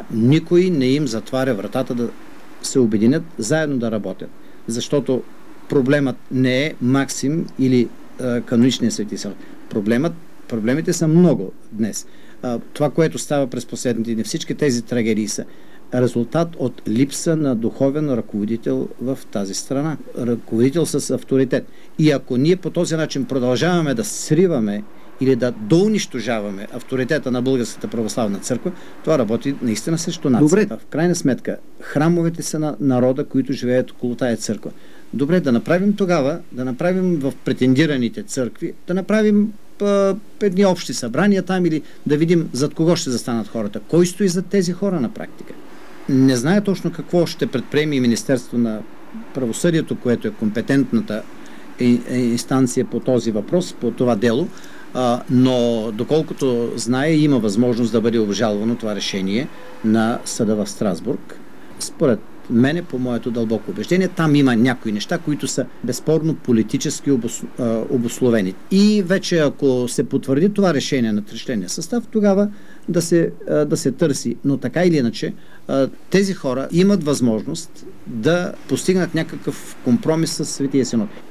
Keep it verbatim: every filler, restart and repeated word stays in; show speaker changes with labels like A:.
A: а, никой не им затваря вратата да се обединят, заедно да работят. Защото проблемът не е Максим или а, каноничния Свети Сава. Проблемът, проблемите са много днес. А, това, което става през последните дни, всички тези трагедии са резултат от липса на духовен ръководител в тази страна. Ръководител с авторитет. И ако ние по този начин продължаваме да сриваме или да доунищожаваме авторитета на Българската православна църква, това работи наистина срещу нацията. Добре. В крайна сметка, храмовете са на народа, които живеят около тая църква. Добре, да направим тогава, да направим в претендираните църкви, да направим а, едни общи събрания там или да видим зад кого ще застанат хората. Кой стои зад тези хора на практика? Не знае точно какво ще предприеме и Министерство на правосъдието, което е компетентната инстанция по този въпрос, по това дело, а, но доколкото знае, има възможност да бъде обжалвано това решение на съда в Страсбург. Според мене, по моето дълбоко убеждение, там има някои неща, които са безспорно политически обос, а, обусловени. И вече ако се потвърди това решение на тричленния състав, тогава да се, а, да се търси. Но така или иначе, а, тези хора имат възможност да постигнат някакъв компромис с Светия Синод.